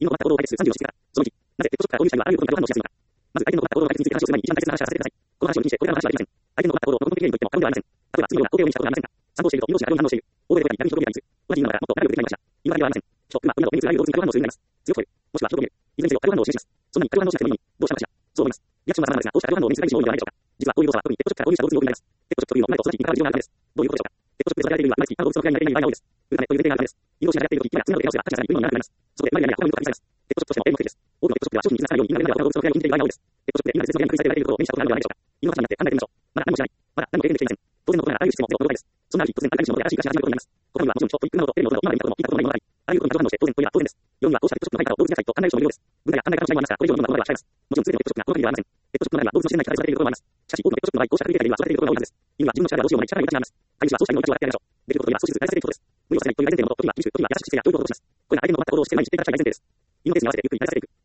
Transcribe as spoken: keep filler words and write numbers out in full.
犬の困った行動を解決するさんじゅうの質から、そのいち、なぜペットショップから購入した犬はあらゆることに過反応しやすいのか。まず、相手の困った行動の解決について話をする前に一番大切な話をさせてください。この話を禁じて、これらの話はできません。相手の困った行動を根本的原因と言っても過言ではありません。例えば、次のような肯定を意味したことはありませんが、散歩していると犬同士が過剰に反応している。欧米では逆に人々がいつ、同じ犬なのがもっと仲良くできないのかしら。犬だけではありません。人、馬、馬など目につあらゆる動物に過剰反応するようになります。強く吠える。もしくは人と見る。いずれにせよ過剰反応を示します。そんなに過剰反応しなくてもいいのに、どうしたのかしら。そう思います。リアクションは様々ですが、こうした過剰反応を目にするがいい人も多いのではないでしょうか。実はこういう動作は特にペットショップから購入した動物に多くなります。ペットショップというのは馬と育ちに関わる必要があるためです。どういうことでしょうか。ペットショップで育てられている犬は毎月他の動物の被害に遭いない場合が多いです。売るためという前提があるためです。犬同士が流行っているとき、今や爪などで怪我をすれば価値がさらに売るのにならなくなります。そこでマリアには他の犬と感じされます。ペットショップとしても英語的です。多くのペットショップでは商品に傷がつかないように犬が連絡や他の動物の被害を禁じている場合が多いです。ペットショップで犬が絶滅の危険にされていることを目にしたことがあるのではないでしょうか。犬の話になって考えてみましょう。まだ何もしない。まだ何も経験できていません。当然のことながらあらゆるシステムをゼロと同です。そんなある日、突然新しいもので新しい暮らしが始まることになります。ここにはもちろん人、トイックなどとテレビの音など今まで見たことも聞いたことのないものがあり、あらゆることに過剰反応して当然といえば当然です。世にはこうしたペットショップのないから動物虐待と考える人もいるようです。文化や考え方の違いもありますが、これ以上のものは言葉では控えます。もちろん全てのペットショップがこの限りではありません。ペットショップの中には動物の自然な生き方が育てているところもあります。しかし多くのペットショップの場合、こうしたクリエイターには育てているところが多いはずです。犬は自分の力ではどうしようもない力に命があります。飼い主はそうした犬の命を与えてやりましょう。できることには少しずつ改善されていくことです。無理をさせないという大前提のもと、時には厳しく、時には優しくしてや教育を施します。これが相手の困った行動をして前に知っていただきたい大前提です。犬のペースに合わせてゆっくり慣らされていく。